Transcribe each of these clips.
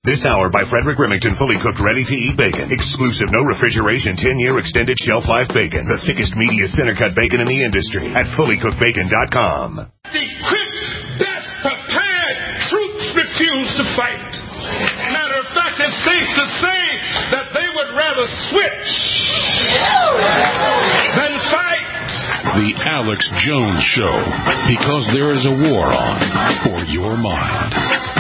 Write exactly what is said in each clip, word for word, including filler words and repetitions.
This hour by Frederick Remington, fully cooked, ready-to-eat bacon. Exclusive, no refrigeration, ten-year extended shelf life bacon. The thickest, meatiest, center-cut bacon in the industry at fully cooked bacon dot com. Equipped, best prepared troops refuse to fight. Matter of fact, it's safe to say that they would rather switch than fight. The Alex Jones Show, because there is a war on for your mind.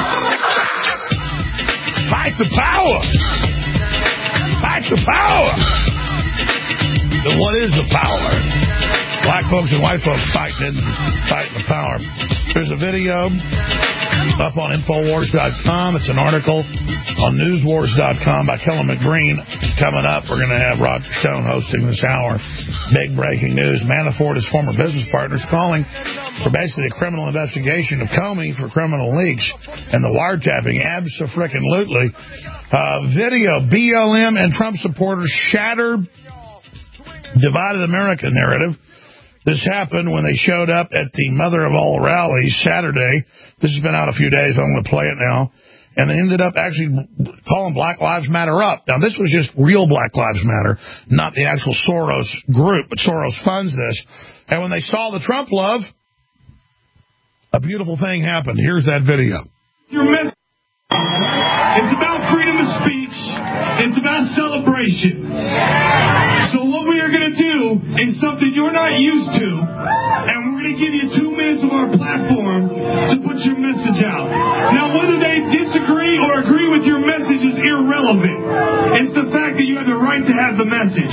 Fight the power! Fight the power! Then what is the power? Black folks and white folks fighting, fighting the power. There's a video up on Infowars dot com. It's an article on News Wars dot com by Kellen McBreen. Coming up, we're going to have Roger Stone hosting this hour. Big breaking news. Manafort, his former business partners, calling for basically a criminal investigation of Comey for criminal leaks and the wiretapping. Abso-frickin-lutely. Uh, video, B L M and Trump supporters shatter divided America narrative. This happened when they showed up at the Mother of All rally Saturday. This has been out a few days. I'm going to play it now. And they ended up actually calling Black Lives Matter up. Now, this was just real Black Lives Matter, not the actual Soros group, but Soros funds this. And when they saw the Trump love, a beautiful thing happened. Here's that video. Your message. It's about freedom of speech. It's about celebration. So what we are going to do is something you're not used to, and we're going to give you two minutes of our platform to put your message out. Now, whether they disagree or agree with your message is irrelevant. It's the fact that you have the right to have the message.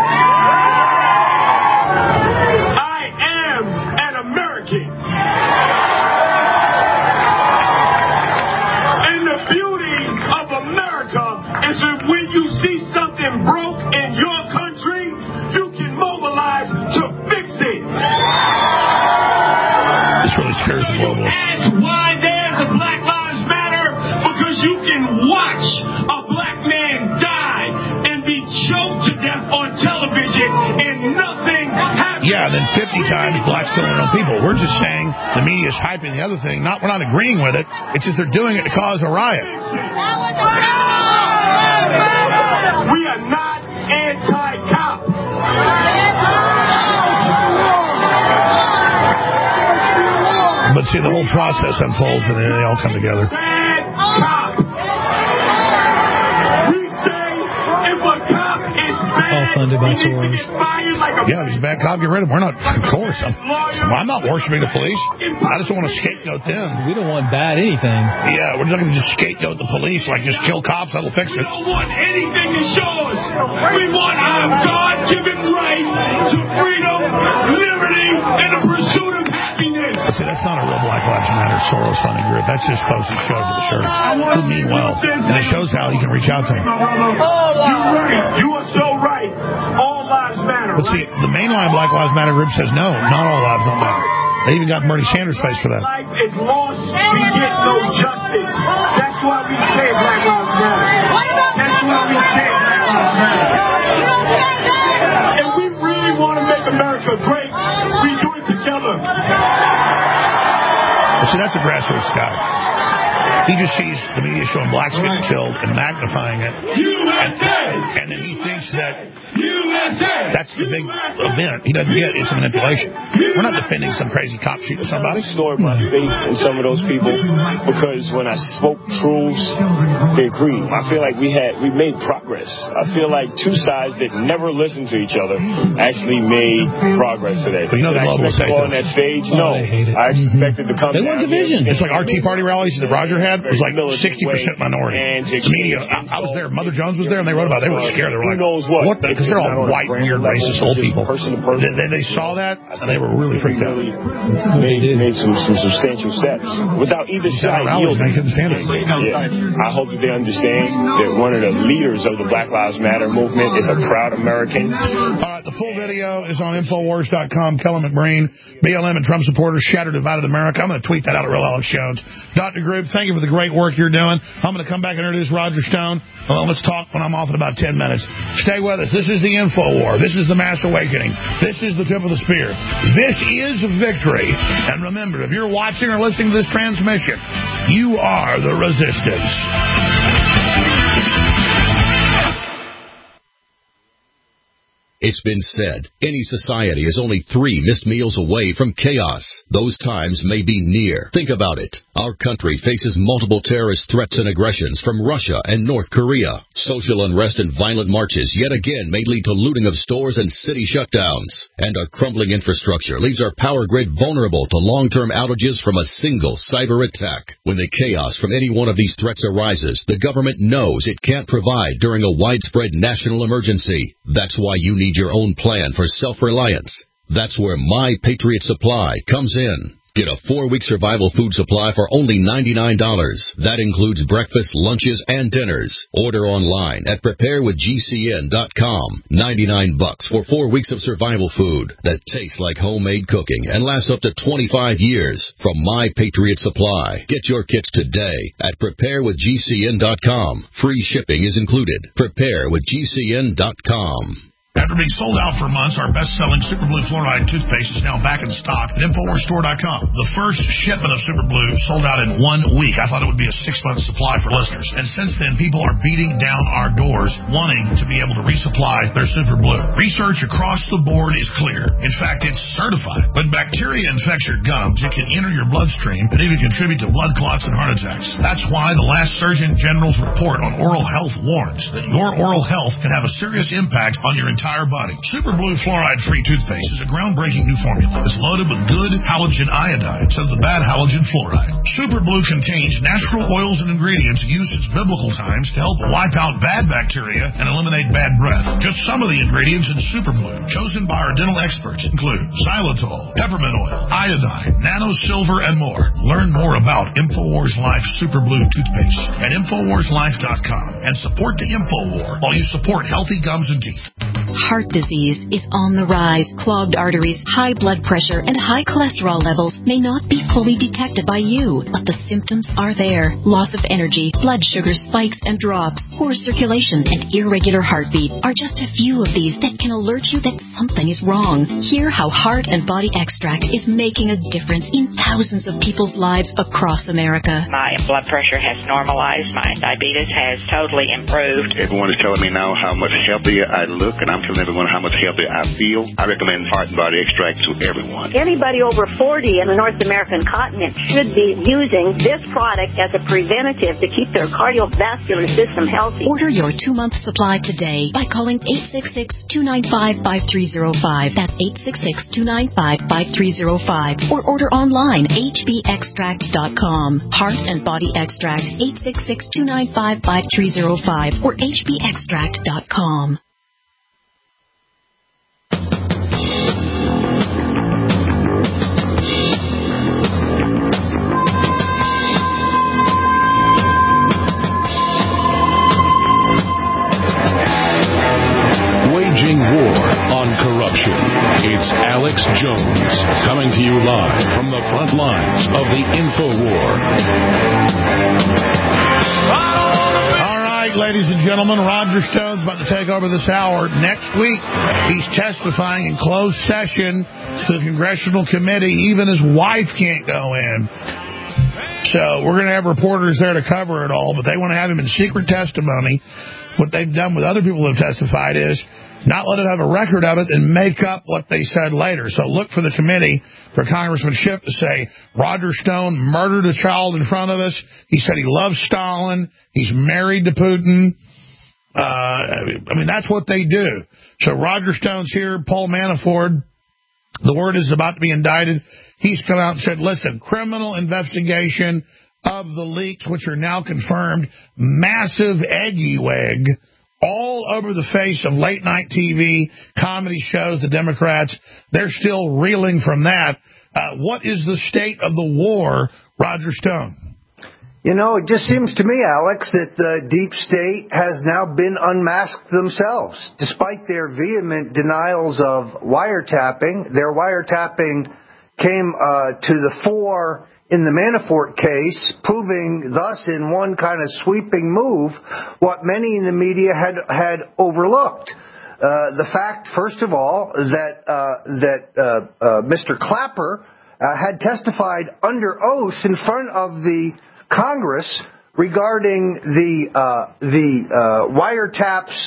I am an American. And the beauty of America is that when you see something broke in your country, you can mobilize to fix it. This really scares the globalists. That's why there's a Black Lives Matter, because you can watch a black man die and be choked to death on television and nothing happens. Yeah, then fifty times blacks killing their own people. We're just saying the media's hyping the other thing. Not, we're not agreeing with it. It's just they're doing it to cause a riot. We are not anti-cop. But see, the whole process unfolds and they all come together. Bad cop. We say if a cop is bad, all funded by Soros. Like yeah, if he's a bad cop, get rid of him. We're not, of course. I'm, I'm not worshiping the police. I just don't want to scapegoat them. We don't want bad anything. Yeah, we're not going to just scapegoat the police, like just kill cops, that'll fix it. We don't want anything to show us. We want our God-given right to freedom, liberty, and the pursuit of happiness. But see, that's not a real Black Lives Matter Soros funding group. That's just folks who show up to the shirts who mean well. And it shows how you can reach out to them. You're right. You are so right. All lives matter. But see, the mainline Black Lives Matter group says no, not all lives don't matter. They even got Bernie Sanders' face for that. Life is lost. We get no justice. That's why we say Black Lives Matter. That's why we say Black Lives Matter. And we really want to make America great. We do it together. Well, see, that's a grassroots guy. He just sees the media showing blacks getting killed and magnifying it. U S A! And, and then he thinks that U S A! That's the big event. He doesn't get it's a manipulation. We're not defending some crazy cop shooting somebody. I restored my faith in some of those people because when I spoke truths, they agreed. I feel like we had we made progress. I feel like two sides that never listened to each other actually made progress today. But you know the globalists say on that stage, no. Oh, I, I expected to come. They want division. It's like our Tea Party rallies that Roger had. It was like sixty percent minority. The media, I, I was there. Mother Jones was there, and they wrote about it. They were scared. They were like, what the? Because they're all white, weird, racist old people. They, they, they saw that, and they were really freaked out. Made, made some, some substantial steps without either side yielding. They couldn't stand it. Yeah. I hope that they understand that one of the leaders of the Black Lives Matter movement is a proud American. All right, the full video is on Infowars dot com. Kellen McBreen, B L M and Trump supporters shatter divided America. I'm going to tweet that out at Real Alex Jones. Doctor Group, thank you for the great work you're doing. I'm going to come back and introduce Roger Stone. Well, let's talk when I'm off in about ten minutes. Stay with us. This is the Infowar. This is the Mass Awakening. This is the tip of the spear. This is victory. And remember, if you're watching or listening to this transmission, you are the resistance. It's been said, any society is only three missed meals away from chaos. Those times may be near. Think about it. Our country faces multiple terrorist threats and aggressions from Russia and North Korea. Social unrest and violent marches yet again may lead to looting of stores and city shutdowns. And our crumbling infrastructure leaves our power grid vulnerable to long-term outages from a single cyber attack. When the chaos from any one of these threats arises, the government knows it can't provide during a widespread national emergency. That's why you need your own plan for self-reliance. That's where My Patriot Supply comes in. Get a four-week survival food supply for only ninety-nine dollars. That includes breakfast, lunches, and dinners. Order online at prepare with G C N dot com. ninety-nine bucks for four weeks of survival food that tastes like homemade cooking and lasts up to twenty-five years from My Patriot Supply. Get your kits today at prepare with G C N dot com. Free shipping is included. prepare with G C N dot com. After being sold out for months, our best-selling Super Blue Fluoride toothpaste is now back in stock at Infowars Store dot com. The first shipment of Super Blue sold out in one week. I thought it would be a six-month supply for listeners. And since then, people are beating down our doors wanting to be able to resupply their Super Blue. Research across the board is clear. In fact, it's certified. When bacteria infects your gums, it can enter your bloodstream and even contribute to blood clots and heart attacks. That's why the last Surgeon General's report on oral health warns that your oral health can have a serious impact on your entire entire body. Super Blue Fluoride-Free toothpaste is a groundbreaking new formula. It's loaded with good halogen iodine instead of the bad halogen fluoride. Super Blue contains natural oils and ingredients used since biblical times to help wipe out bad bacteria and eliminate bad breath. Just some of the ingredients in Super Blue, chosen by our dental experts, include xylitol, peppermint oil, iodine, nano silver, and more. Learn more about InfoWars Life Super Blue toothpaste at Infowars Life dot com and support the InfoWar while you support healthy gums and teeth. Heart disease is on the rise. Clogged arteries, high blood pressure, and high cholesterol levels may not be fully detected by you, but the symptoms are there. Loss of energy, blood sugar spikes and drops, poor circulation, and irregular heartbeat are just a few of these that can alert you that something is wrong. Hear how Heart and Body Extract is making a difference in thousands of people's lives across America. My blood pressure has normalized. My diabetes has totally improved. Everyone is telling me now how much healthier I look, and I'm telling everyone how much healthier I feel. I recommend Heart and Body Extract to everyone. Anybody over forty in the North American continent should be using this product as a preventative to keep their cardiovascular system healthy. Order your two-month supply today by calling eight six six, two nine five, five three zero five. That's eight six six, two nine five, five three zero five. Or order online, H B extract dot com. Heart and Body Extract, eight six six, two nine five, five three zero five or H B extract dot com. Waging war on corruption. It's Alex Jones coming to you live from the front lines of the InfoWar. All right, ladies and gentlemen, Roger Stone's about to take over this hour. Next week, he's testifying in closed session to the Congressional Committee. Even his wife can't go in. So we're going to have reporters there to cover it all, but they want to have him in secret testimony. What they've done with other people who have testified is not let him have a record of it and make up what they said later. So look for the committee for Congressman Schiff to say, Roger Stone murdered a child in front of us. He said he loves Stalin. He's married to Putin. Uh, I mean, that's what they do. So Roger Stone's here. Paul Manafort, the word is about to be indicted. He's come out and said, listen, criminal investigation of the leaks, which are now confirmed, massive eggy wig all over the face of late-night T V, comedy shows, the Democrats. They're still reeling from that. Uh, what is the state of the war, Roger Stone? You know, it just seems to me, Alex, that the deep state has now been unmasked themselves. Despite their vehement denials of wiretapping, their wiretapping came uh, to the fore in the Manafort case, proving thus in one kind of sweeping move what many in the media had had overlooked. Uh, the fact, first of all, that uh, that uh, uh, Mister Clapper uh, had testified under oath in front of the Congress regarding the uh, the uh, wiretaps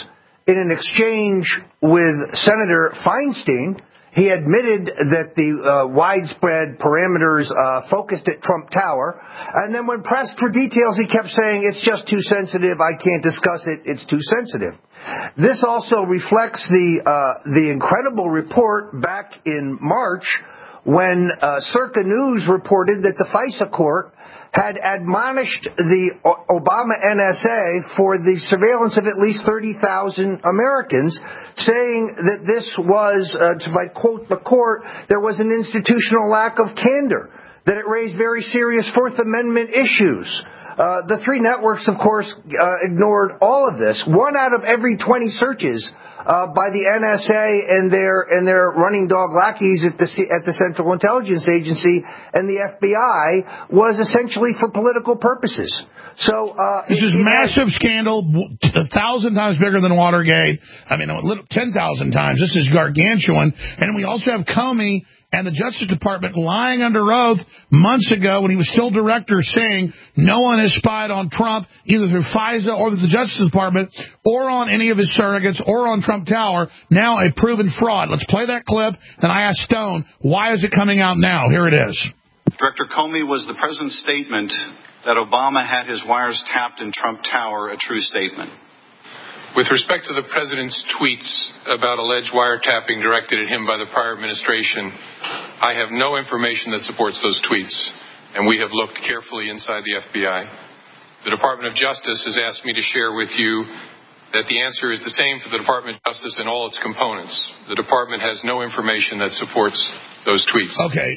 in an exchange with Senator Feinstein, he admitted that the uh, widespread parameters uh, focused at Trump Tower. And then when pressed for details, he kept saying, it's just too sensitive. I can't discuss it. It's too sensitive. This also reflects the uh, the incredible report back in March when uh, Circa News reported that the FISA court had admonished the Obama N S A for the surveillance of at least thirty thousand Americans, saying that this was, uh, to my quote the court, there was an institutional lack of candor, that it raised very serious Fourth Amendment issues. Uh, the three networks, of course, uh, ignored all of this. One out of every twenty searches uh, by the N S A and their and their running dog lackeys at the at the Central Intelligence Agency and the F B I was essentially for political purposes. So uh, this is it, it massive has, scandal, a thousand times bigger than Watergate. I mean, ten thousand times. This is gargantuan. And we also have Comey and the Justice Department lying under oath months ago when he was still director, saying no one has spied on Trump, either through FISA or through the Justice Department, or on any of his surrogates, or on Trump Tower, now a proven fraud. Let's play that clip. Then I asked Stone, why is it coming out now? Here it is. Director Comey, was the president's statement that Obama had his wires tapped in Trump Tower a true statement? With respect to the president's tweets about alleged wiretapping directed at him by the prior administration, I have no information that supports those tweets, and we have looked carefully inside the F B I. The Department of Justice has asked me to share with you that the answer is the same for the Department of Justice and all its components. The department has no information that supports those tweets. Okay.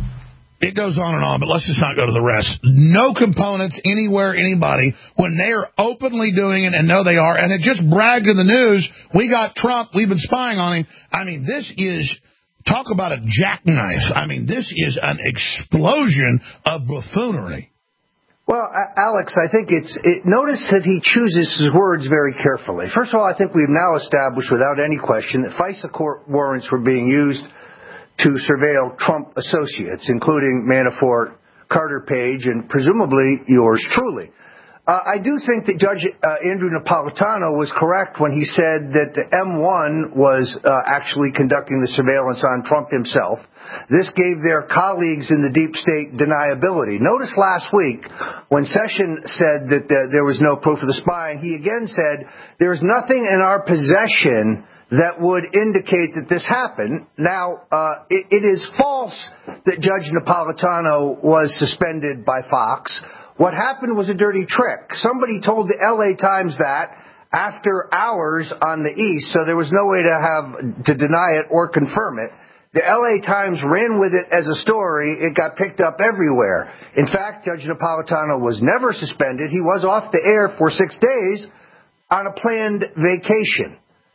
It goes on and on, but let's just not go to the rest. No components anywhere, anybody, when they are openly doing it and know they are, and it just bragged in the news, we got Trump, we've been spying on him. I mean, this is, talk about a jackknife. I mean, this is an explosion of buffoonery. Well, Alex, I think it's, it, notice that he chooses his words very carefully. First of all, I think we've now established without any question that FISA court warrants were being used to surveil Trump associates, including Manafort, Carter Page, and presumably yours truly. Uh, I do think that Judge uh, Andrew Napolitano was correct when he said that the M one was uh, actually conducting the surveillance on Trump himself. This gave their colleagues in the deep state deniability. Notice last week when Sessions said that uh, there was no proof of the spying, he again said, there is nothing in our possession that would indicate that this happened. Now, uh, it, it is false that Judge Napolitano was suspended by Fox. What happened was a dirty trick. Somebody told the L A Times that after hours on the East, so there was no way to have to deny it or confirm it. The L A Times ran with it as a story. It got picked up everywhere. In fact, Judge Napolitano was never suspended. He was off the air for six days on a planned vacation.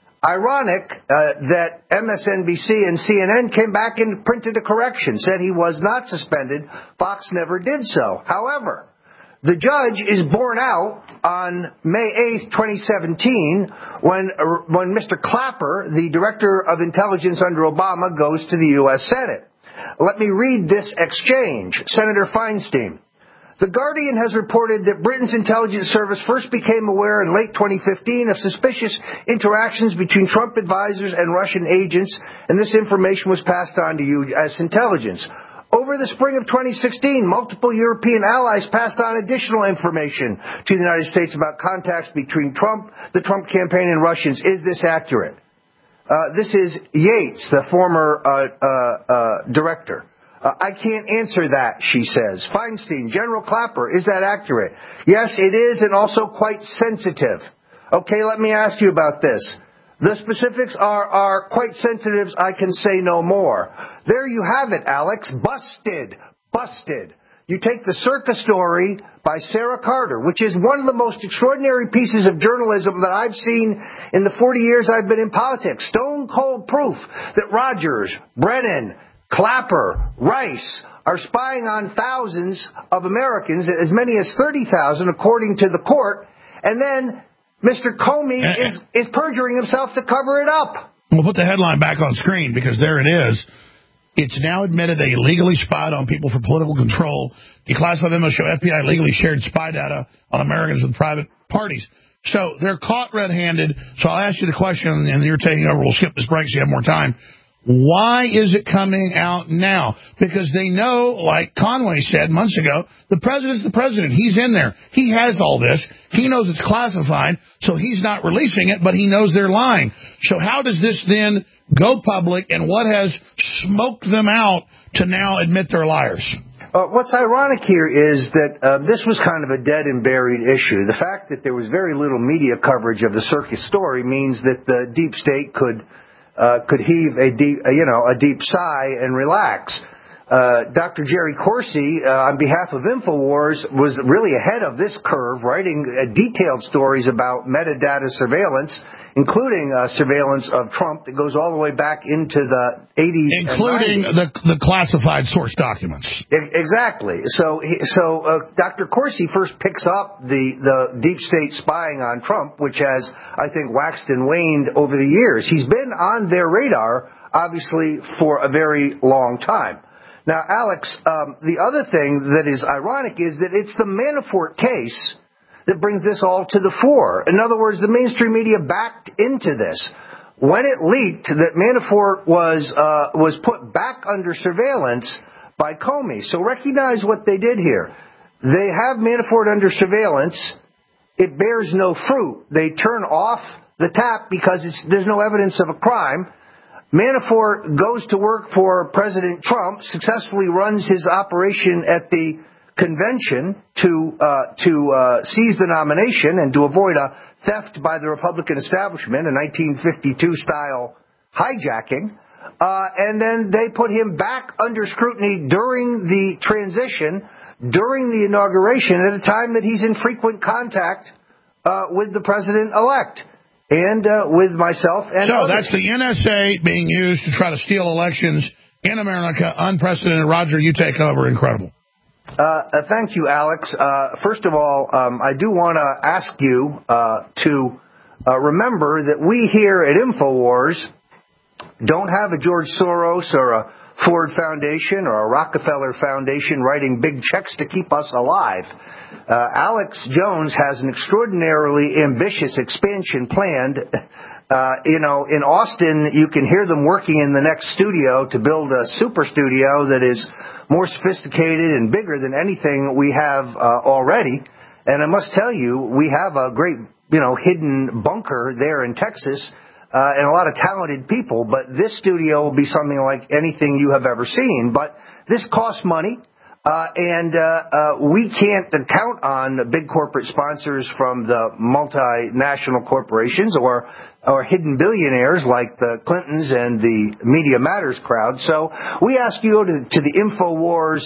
Ironic uh, that M S N B C and C N N came back and printed a correction, said he was not suspended. Fox never did so. However, the judge is borne out on May eighth, twenty seventeen, when uh, when Mister Clapper, the director of intelligence under Obama, goes to the U S Senate. Let me read this exchange. Senator Feinstein. The Guardian has reported that Britain's intelligence service first became aware in late twenty fifteen of suspicious interactions between Trump advisors and Russian agents, and this information was passed on to U S intelligence. Over the spring of twenty sixteen, multiple European allies passed on additional information to the United States about contacts between Trump, the Trump campaign, and Russians. Is this accurate? Uh, this is Yates, the former uh, uh, uh, director. Uh, I can't answer that, she says. Feinstein, General Clapper, is that accurate? Yes, it is, and also quite sensitive. Okay, let me ask you about this. The specifics are, are quite sensitive. I can say no more. There you have it, Alex. Busted. Busted. You take the Circa story by Sarah Carter, which is one of the most extraordinary pieces of journalism that I've seen in the forty years I've been in politics. Stone cold proof that Rogers, Brennan, Clapper, Rice are spying on thousands of Americans, as many as thirty thousand, according to the court, and then Mister Comey uh, is, is perjuring himself to cover it up. We'll put the headline back on screen because there it is. It's now admitted they illegally spied on people for political control. Declassified memos show F B I legally shared spy data on Americans with private parties. So they're caught red-handed. So I'll ask you the question, and you're taking over. We'll skip this break so you have more time. Why is it coming out now? Because they know, like Conway said months ago, the president's the president. He's in there. He has all this. He knows it's classified, so he's not releasing it, but he knows they're lying. So how does this then go public, and what has smoked them out to now admit they're liars? Uh, what's ironic here is that uh, this was kind of a dead and buried issue. The fact that there was very little media coverage of the circus story means that the deep state could uh, could heave a deep, uh, you know, a deep sigh and relax. Uh, Doctor Jerry Corsi, uh, on behalf of InfoWars, was really ahead of this curve, writing uh, detailed stories about metadata surveillance, including uh, surveillance of Trump that goes all the way back into the eighties, including the the classified source documents. Exactly. So, so uh, Doctor Corsi first picks up the the deep state spying on Trump, which has, I think, waxed and waned over the years. He's been on their radar, obviously, for a very long time. Now, Alex, um, the other thing that is ironic is that it's the Manafort case that brings this all to the fore. In other words, the mainstream media backed into this. When it leaked that Manafort was uh, was put back under surveillance by Comey. So recognize what they did here. They have Manafort under surveillance. It bears no fruit. They turn off the tap because it's, there's no evidence of a crime. Manafort goes to work for President Trump, successfully runs his operation at the convention to uh, to uh, seize the nomination and to avoid a theft by the Republican establishment, a nineteen fifty-two style hijacking. Uh, and then they put him back under scrutiny during the transition, during the inauguration, at a time that he's in frequent contact uh, with the president-elect. And uh, with myself and So others. That's the N S A being used to try to steal elections in America. Unprecedented. Roger, you take over. Incredible. Uh, uh, thank you, Alex. Uh, first of all, um, I do want to ask you uh, to uh, remember that we here at InfoWars don't have a George Soros or a Ford Foundation or a Rockefeller Foundation writing big checks to keep us alive. Uh, Alex Jones has an extraordinarily ambitious expansion planned. Uh, you know, in Austin, you can hear them working in the next studio to build a super studio that is more sophisticated and bigger than anything we have uh, already. And I must tell you, we have a great, you know, hidden bunker there in Texas uh, and a lot of talented people. But this studio will be something like anything you have ever seen. But this costs money. Uh, and uh, uh, we can't count on big corporate sponsors from the multinational corporations or or hidden billionaires like the Clintons and the Media Matters crowd. So we ask you to go to, to the Infowars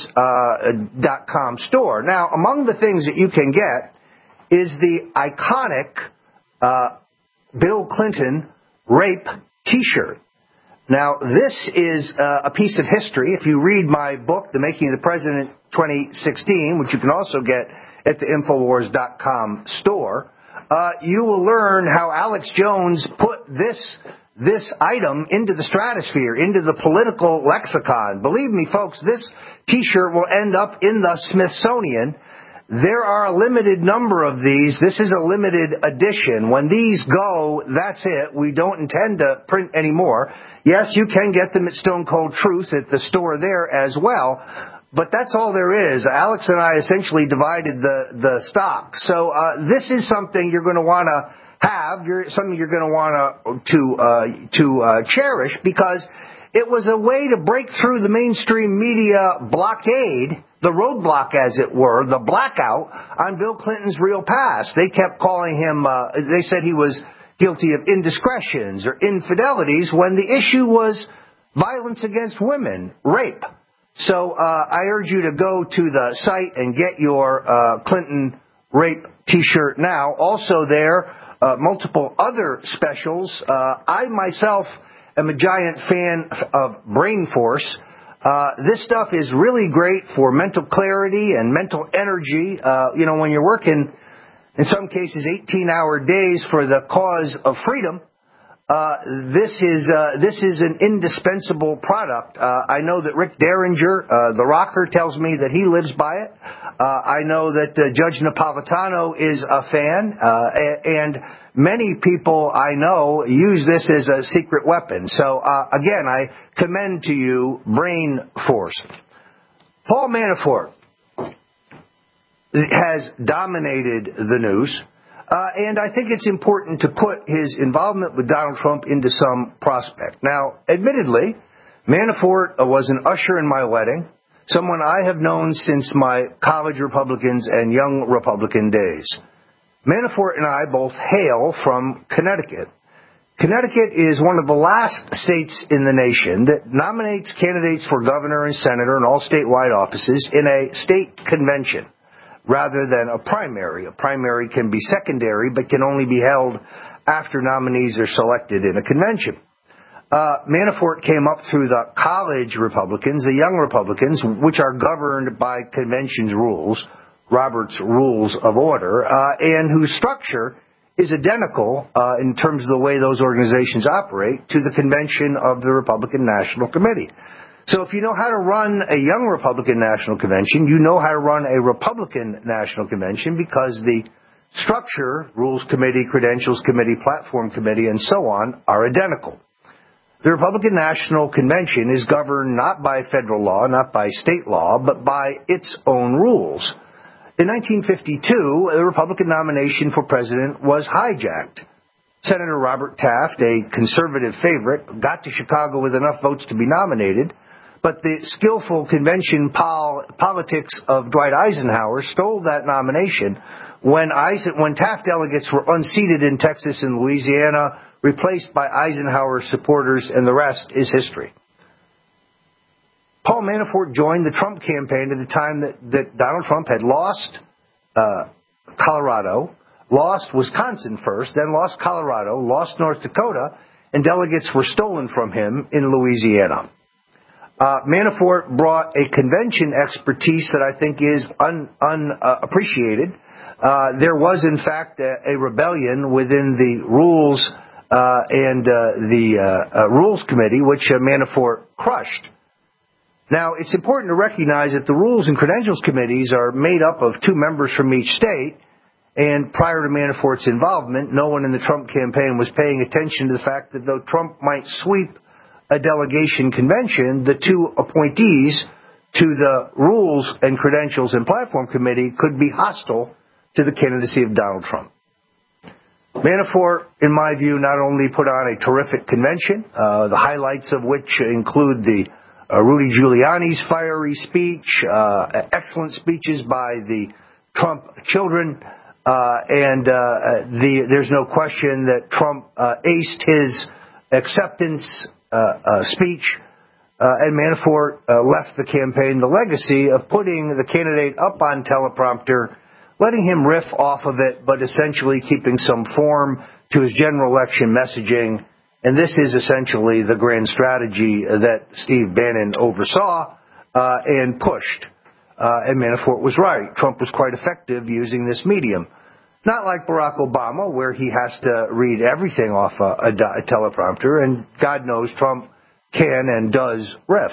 dot com uh, store. Now, among the things that you can get is the iconic uh, Bill Clinton rape T-shirt. Now, this is uh, a piece of history. If you read my book, The Making of the President twenty sixteen, which you can also get at the Infowars dot com store, uh, you will learn how Alex Jones put this this item into the stratosphere, into the political lexicon. Believe me, folks, this T-shirt will end up in the Smithsonian. There are a limited number of these. This is a limited edition. When these go, that's it. We don't intend to print any more. Yes, you can get them at Stone Cold Truth at the store there as well, but that's all there is. Alex and I essentially divided the, the stock. So uh, this is something you're going to want to have, you're, something you're going to want to uh, to uh, cherish, because it was a way to break through the mainstream media blockade, the roadblock, as it were, the blackout on Bill Clinton's real past. They kept calling him, uh, they said he was guilty of indiscretions or infidelities when the issue was violence against women, rape. So uh, I urge you to go to the site and get your uh, Clinton rape T-shirt now. Also there, uh, multiple other specials. Uh, I myself am a giant fan of Brain Force. Uh, this stuff is really great for mental clarity and mental energy. Uh, you know, when you're working, in some cases, eighteen-hour days for the cause of freedom, Uh, this is uh, this is an indispensable product. Uh, I know that Rick Derringer, uh, the rocker, tells me that he lives by it. Uh, I know that uh, Judge Napolitano is a fan, uh, and many people I know use this as a secret weapon. So, uh, again, I commend to you Brain Force. Paul Manafort has dominated the news. Uh, and I think it's important to put his involvement with Donald Trump into some prospect. Now, admittedly, Manafort was an usher in my wedding, someone I have known since my college Republicans and young Republican days. Manafort and I both hail from Connecticut. Connecticut is one of the last states in the nation that nominates candidates for governor and senator and all statewide offices in a state convention, rather than a primary. A primary can be secondary, but can only be held after nominees are selected in a convention. Uh, Manafort came up through the college Republicans, the young Republicans, which are governed by convention's rules, Robert's Rules of Order, uh, and whose structure is identical uh, in terms of the way those organizations operate to the convention of the Republican National Committee. So if you know how to run a young Republican National Convention, you know how to run a Republican National Convention, because the structure, Rules Committee, Credentials Committee, Platform Committee, and so on, are identical. The Republican National Convention is governed not by federal law, not by state law, but by its own rules. In nineteen fifty-two, the Republican nomination for president was hijacked. Senator Robert Taft, a conservative favorite, got to Chicago with enough votes to be nominated, but the skillful convention pol- politics of Dwight Eisenhower stole that nomination when, Eisen- when Taft delegates were unseated in Texas and Louisiana, replaced by Eisenhower supporters, and the rest is history. Paul Manafort joined the Trump campaign at the time that, that Donald Trump had lost uh, Colorado, lost Wisconsin first, then lost Colorado, lost North Dakota, and delegates were stolen from him in Louisiana. Uh, Manafort brought a convention expertise that I think is unappreciated. Un, uh, uh, there was, in fact, a, a rebellion within the Rules uh, and uh, the uh, uh, Rules Committee, which uh, Manafort crushed. Now, it's important to recognize that the Rules and Credentials Committees are made up of two members from each state, and prior to Manafort's involvement, no one in the Trump campaign was paying attention to the fact that though Trump might sweep a delegation convention, the two appointees to the Rules and Credentials and Platform Committee could be hostile to the candidacy of Donald Trump. Manafort, in my view, not only put on a terrific convention, uh, the highlights of which include the uh, Rudy Giuliani's fiery speech, uh, excellent speeches by the Trump children, uh, and uh, the, there's no question that Trump uh, aced his acceptance Uh, uh, speech, uh, and Manafort uh, left the campaign the legacy of putting the candidate up on teleprompter, letting him riff off of it, but essentially keeping some form to his general election messaging. And this is essentially the grand strategy that Steve Bannon oversaw uh, and pushed. Uh, and Manafort was right. Trump was quite effective using this medium. Not like Barack Obama, where he has to read everything off a, a, a teleprompter, and God knows Trump can and does riff.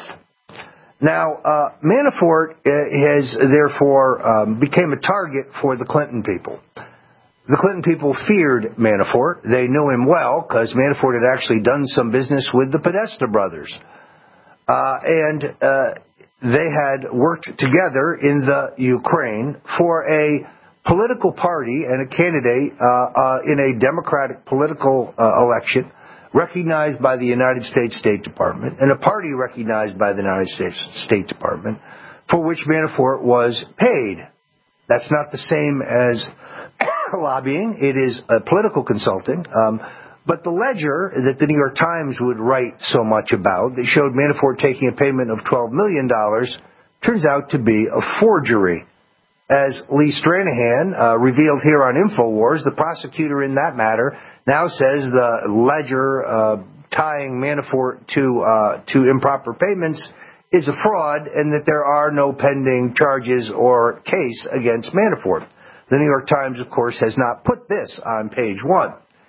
Now, uh, Manafort has therefore um, became a target for the Clinton people. The Clinton people feared Manafort. They knew him well because Manafort had actually done some business with the Podesta brothers. Uh, and uh, they had worked together in the Ukraine for a political party and a candidate uh, uh, in a democratic political uh, election recognized by the United States State Department, and a party recognized by the United States State Department, for which Manafort was paid. That's not the same as lobbying. It is a political consulting. Um, but the ledger that the New York Times would write so much about, that showed Manafort taking a payment of twelve million dollars, turns out to be a forgery. As Lee Stranahan uh, revealed here on InfoWars, the prosecutor in that matter now says the ledger uh, tying Manafort to uh, to improper payments is a fraud, and that there are no pending charges or case against Manafort. The New York Times, of course, has not put this on page one.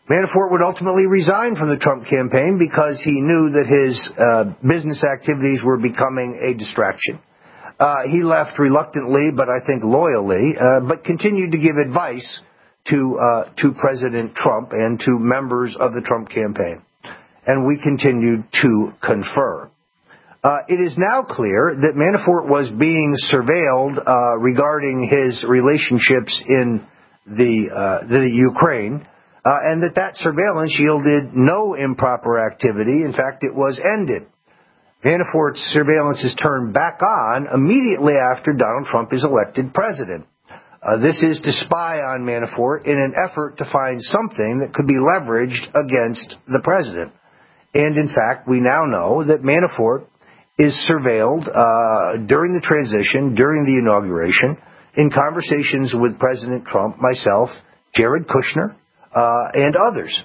Manafort would ultimately resign from the Trump campaign because he knew that his uh, business activities were becoming a distraction. Uh, he left reluctantly, but I think loyally, uh, but continued to give advice to uh, to President Trump and to members of the Trump campaign. And we continued to confer. Uh, it is now clear that Manafort was being surveilled uh, regarding his relationships in the, uh, the Ukraine, uh, and that that surveillance yielded no improper activity. In fact, it was ended. Manafort's surveillance is turned back on immediately after Donald Trump is elected president. Uh, this is to spy on Manafort in an effort to find something that could be leveraged against the president. And in fact, we now know that Manafort is surveilled uh, during the transition, during the inauguration, in conversations with President Trump, myself, Jared Kushner, uh, and others.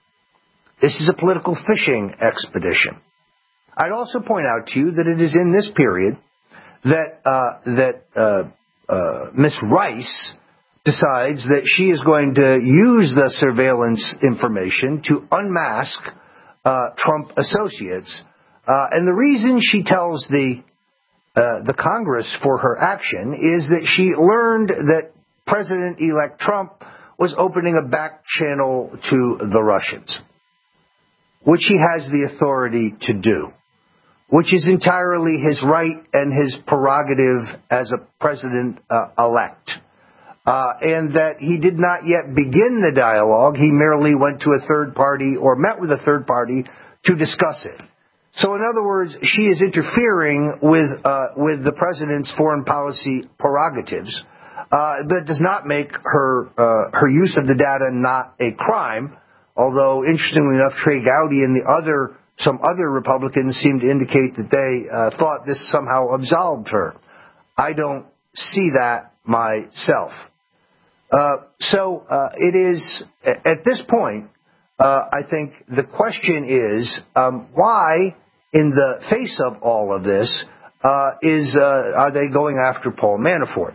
This is a political fishing expedition. I'd also point out to you that it is in this period that uh, that uh, uh, Miss Rice decides that she is going to use the surveillance information to unmask uh, Trump associates. Uh, and the reason she tells the uh, the Congress for her action is that she learned that President-elect Trump was opening a back channel to the Russians, which he has the authority to do, which is entirely his right and his prerogative as a president-elect. Uh, and that he did not yet begin the dialogue. He merely went to a third party or met with a third party to discuss it. So in other words, she is interfering with uh, with the president's foreign policy prerogatives. Uh, that does not make her uh, her use of the data not a crime. Although, interestingly enough, Trey Gowdy and the other some other Republicans seem to indicate that they uh, thought this somehow absolved her. I don't see that myself. Uh, so uh, it is at this point. Uh, I think the question is um, why, in the face of all of this, uh, is uh, are they going after Paul Manafort?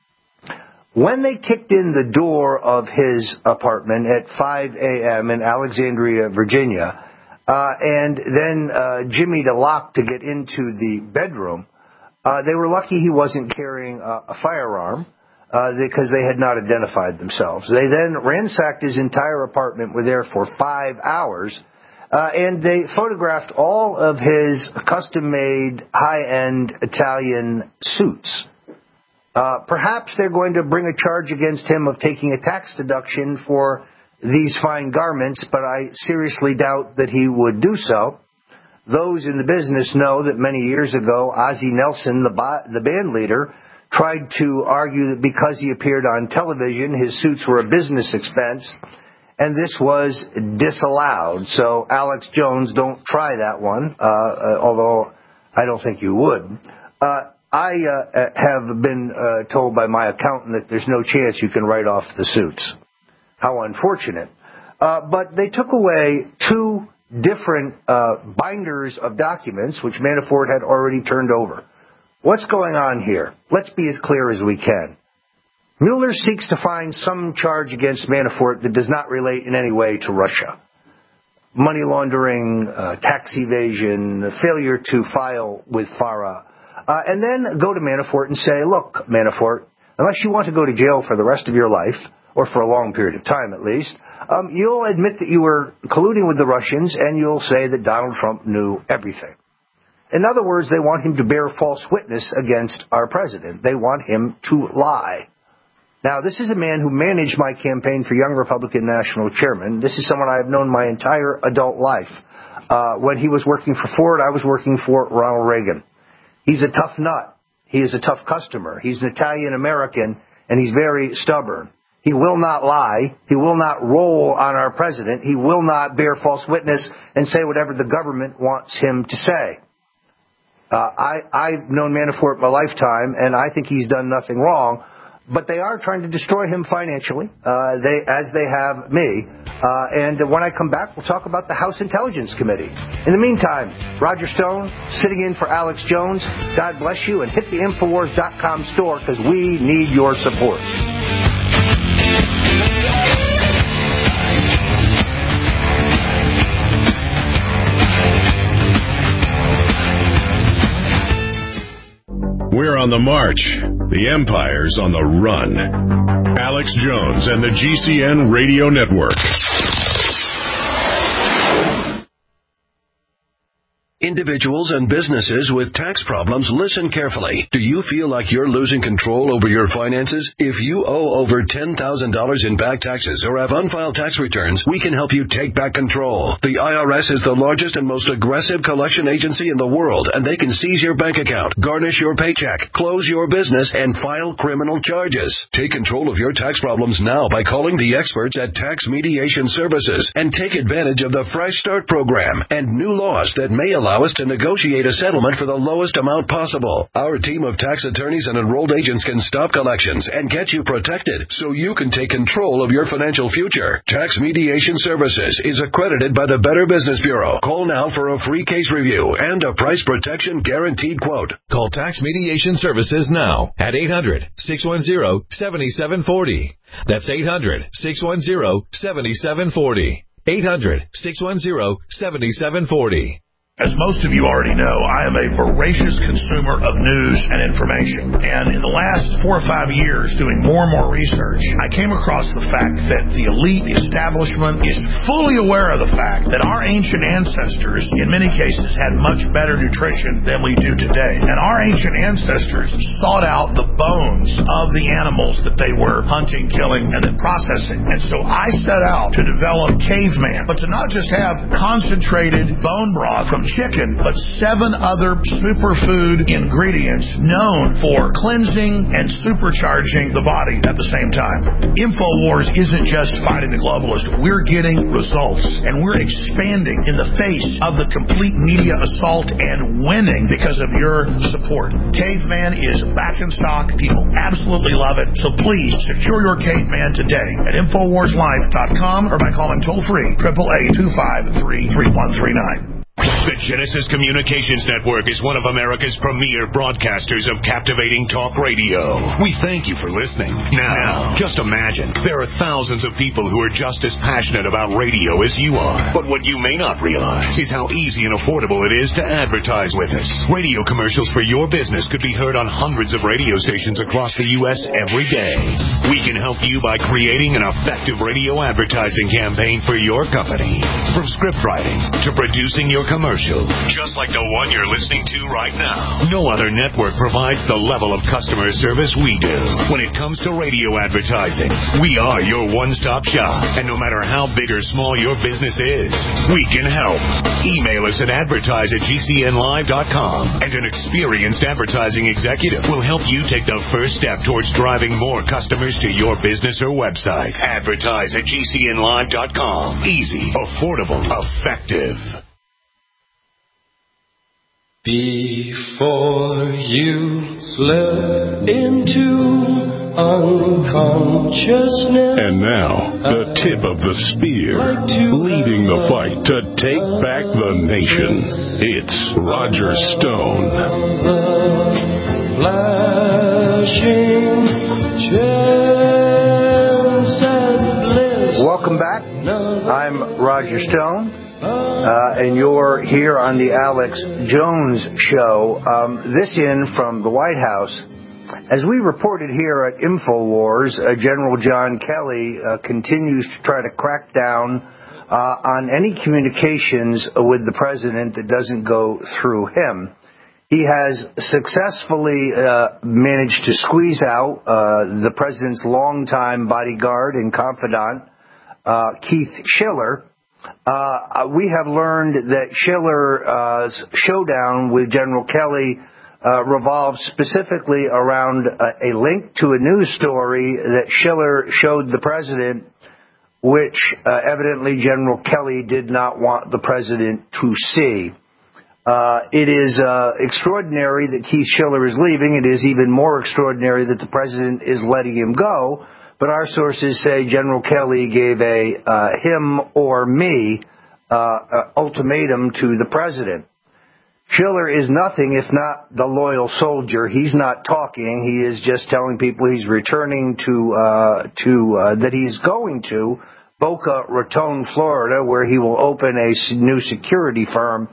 When they kicked in the door of his apartment at five a.m. in Alexandria, Virginia, uh, and then uh, jimmied a lock to get into the bedroom, uh, they were lucky he wasn't carrying a, a firearm. Uh, because they had not identified themselves. They then ransacked his entire apartment, were there for five hours, uh, and they photographed all of his custom-made, high-end Italian suits. Uh, perhaps they're going to bring a charge against him of taking a tax deduction for these fine garments, but I seriously doubt that he would do so. Those in the business know that many years ago, Ozzie Nelson, the, bo- the band leader, tried to argue that because he appeared on television, his suits were a business expense, and this was disallowed. So, Alex Jones, don't try that one, uh, uh, although I don't think you would. Uh, I uh, have been uh, told by my accountant that there's no chance you can write off the suits. How unfortunate. Uh, but they took away two different uh, binders of documents, which Manafort had already turned over. What's going on here? Let's be as clear as we can. Mueller seeks to find some charge against Manafort that does not relate in any way to Russia. Money laundering, uh, tax evasion, failure to file with FARA. Uh, and then go to Manafort and say, look, Manafort, unless you want to go to jail for the rest of your life, or for a long period of time at least, um, you'll admit that you were colluding with the Russians, and you'll say that Donald Trump knew everything. In other words, they want him to bear false witness against our president. They want him to lie. Now, this is a man who managed my campaign for Young Republican National Chairman. This is someone I have known my entire adult life. Uh, when he was working for Ford, I was working for Ronald Reagan. He's a tough nut. He is a tough customer. He's an Italian-American, and he's very stubborn. He will not lie. He will not roll on our president. He will not bear false witness and say whatever the government wants him to say. Uh, I, I've known Manafort my lifetime, and I think he's done nothing wrong. But they are trying to destroy him financially, uh, they, as they have me. Uh, and when I come back, we'll talk about the House Intelligence Committee. In the meantime, Roger Stone, sitting in for Alex Jones. God bless you, and hit the Infowars dot com store, because we need your support. We're on the march. The empire's on the run. Alex Jones and the G C N Radio Network. Individuals and businesses with tax problems, listen carefully. Do you feel like you're losing control over your finances? If you owe over ten thousand dollars in back taxes or have unfiled tax returns, we can help you take back control. The I R S is the largest and most aggressive collection agency in the world, and they can seize your bank account, garnish your paycheck, close your business, and file criminal charges. Take control of your tax problems now by calling the experts at Tax Mediation Services and take advantage of the Fresh Start program and new laws that may allow Allow us to negotiate a settlement for the lowest amount possible. Our team of tax attorneys and enrolled agents can stop collections and get you protected so you can take control of your financial future. Tax Mediation Services is accredited by the Better Business Bureau. Call now for a free case review and a price protection guaranteed quote. Call Tax Mediation Services now at eight hundred, six one zero, seven seven four zero. That's eight hundred, six one zero, seven seven four zero. eight hundred, six one zero, seven seven four zero. As most of you already know, I am a voracious consumer of news and information. And in the last four or five years, doing more and more research, I came across the fact that the elite, the establishment, is fully aware of the fact that our ancient ancestors, in many cases, had much better nutrition than we do today. And our ancient ancestors sought out the bones of the animals that they were hunting, killing, and then processing. And so I set out to develop Caveman, but to not just have concentrated bone broth from chicken, but seven other superfood ingredients known for cleansing and supercharging the body at the same time. InfoWars isn't just fighting the globalist. We're getting results, and we're expanding in the face of the complete media assault and winning because of your support. Caveman is back in stock. People absolutely love it. So please secure your Caveman today at Infowars Life dot com or by calling toll-free eight eight eight, two five three, three one three nine. The Genesis Communications Network is one of America's premier broadcasters of captivating talk radio. We thank you for listening. Now, just imagine, there are thousands of people who are just as passionate about radio as you are. But what you may not realize is how easy and affordable it is to advertise with us. Radio commercials for your business could be heard on hundreds of radio stations across the U S every day. We can help you by creating an effective radio advertising campaign for your company. From script writing to producing your commercial, just like the one you're listening to right now. No other network provides the level of customer service we do. When it comes to radio advertising, we are your one-stop shop. And no matter how big or small your business is, we can help. Email us at advertise at G C N live dot com, and an experienced advertising executive will help you take the first step towards driving more customers to your business or website. Advertise at G C N live dot com. Easy, affordable, effective. Before you slip into unconsciousness. And now, the tip of the spear, leading the fight to take back the nation. It's Roger Stone. Welcome back. I'm Roger Stone. Uh, and you're here on the Alex Jones Show. Um, this in from the White House. As we reported here at InfoWars, uh, General John Kelly uh, continues to try to crack down uh, on any communications with the president that doesn't go through him. He has successfully uh, managed to squeeze out uh, the president's longtime bodyguard and confidant, uh, Keith Schiller. Uh, we have learned that Schiller's showdown with General Kelly uh, revolves specifically around a, a link to a news story that Schiller showed the president, which uh, evidently General Kelly did not want the president to see. Uh, it is uh, extraordinary that Keith Schiller is leaving. It is even more extraordinary that the president is letting him go. But our sources say General Kelly gave a uh, him or me uh, uh, ultimatum to the president. Schiller is nothing if not the loyal soldier. He's not talking. He is just telling people he's returning to uh, to uh, that he's going to Boca Raton, Florida, where he will open a new security firm.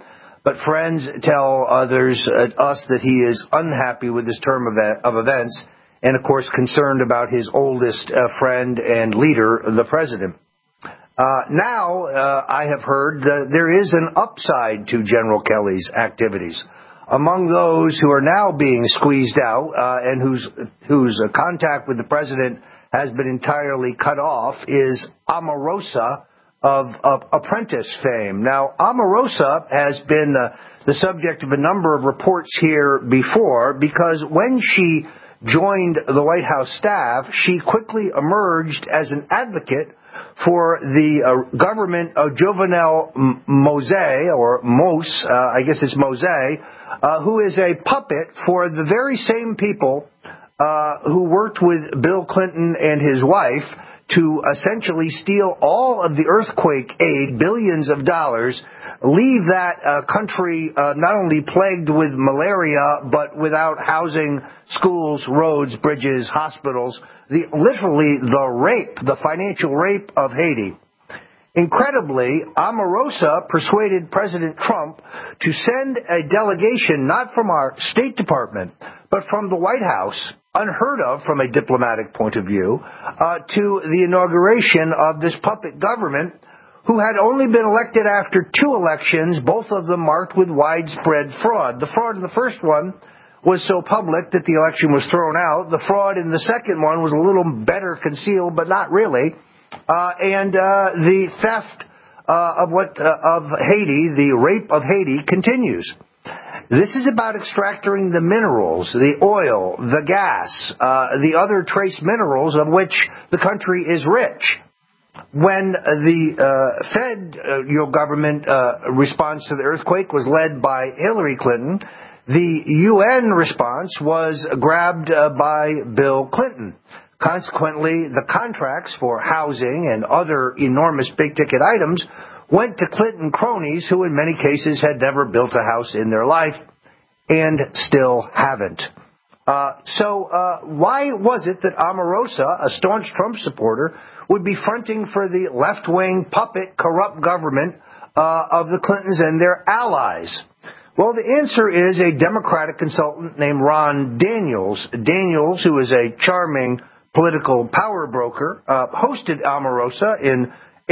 but friends tell others, uh, us, that he is unhappy with this term of, of events and, of course, concerned about his oldest uh, friend and leader, the president. Uh, now, uh, I have heard that there is an upside to General Kelly's activities. Among those who are now being squeezed out uh, and whose whose uh, contact with the president has been entirely cut off is Omarosa of, of Apprentice fame. Now, Omarosa has been uh, the subject of a number of reports here before because when she joined the White House staff, she quickly emerged as an advocate for the uh, government of Jovenel Moise, or Mose, uh, I guess it's Mose, uh, who is a puppet for the very same people uh, who worked with Bill Clinton and his wife to essentially steal all of the earthquake aid, billions of dollars, leave that uh, country uh, not only plagued with malaria, but without housing, schools, roads, bridges, hospitals, the literally the rape, the financial rape of Haiti. Incredibly, Omarosa persuaded President Trump to send a delegation not from our State Department, but from the White House, unheard of from a diplomatic point of view, uh, to the inauguration of this puppet government, who had only been elected after two elections, both of them marked with widespread fraud. The fraud in the first one was so public that the election was thrown out. The fraud in the second one was a little better concealed, but not really. Uh, and uh, the theft uh, of what uh, of Haiti, the rape of Haiti, continues. This is about extracting the minerals, the oil, the gas, uh, the other trace minerals of which the country is rich. When the uh, Fed, uh, you know, government uh, response to the earthquake was led by Hillary Clinton, the U N response was grabbed uh, by Bill Clinton. Consequently, the contracts for housing and other enormous big-ticket items went to Clinton cronies who in many cases had never built a house in their life and still haven't. Uh, so uh, why was it that Omarosa, a staunch Trump supporter, would be fronting for the left-wing, puppet, corrupt government uh, of the Clintons and their allies? Well, the answer is a Democratic consultant named Ron Daniels. Daniels, who is a charming political power broker, uh, hosted Omarosa in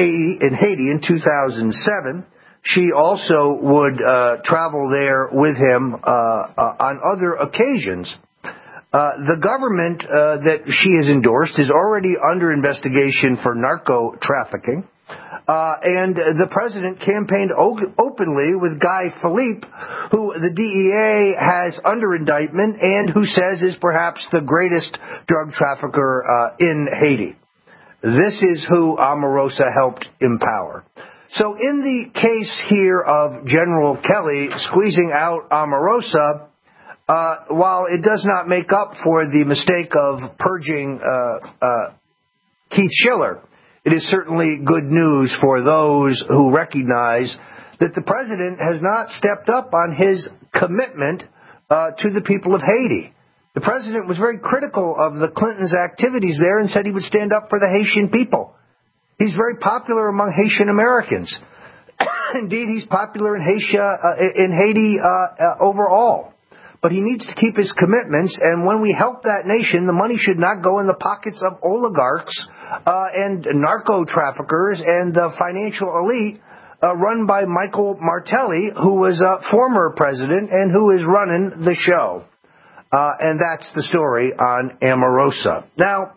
in Haiti in two thousand seven. She also would uh, travel there with him uh, uh, on other occasions. Uh, the government uh, that she has endorsed is already under investigation for narco trafficking. Uh, and the president campaigned o- openly with Guy Philippe, who the D E A has under indictment and who says is perhaps the greatest drug trafficker uh, in Haiti. This is who Omarosa helped empower. So in the case here of General Kelly squeezing out Omarosa, uh, while it does not make up for the mistake of purging uh, uh, Keith Schiller, it is certainly good news for those who recognize that the president has not stepped up on his commitment uh, to the people of Haiti. The president was very critical of the Clintons' activities there and said he would stand up for the Haitian people. He's very popular among Haitian Americans. Indeed, he's popular in Haiti, uh, in Haiti uh, uh, overall. But he needs to keep his commitments, and when we help that nation, the money should not go in the pockets of oligarchs uh, and narco traffickers and the financial elite uh, run by Michael Martelly, who was a former president and who is running the show. Uh, and that's the story on Omarosa. Now,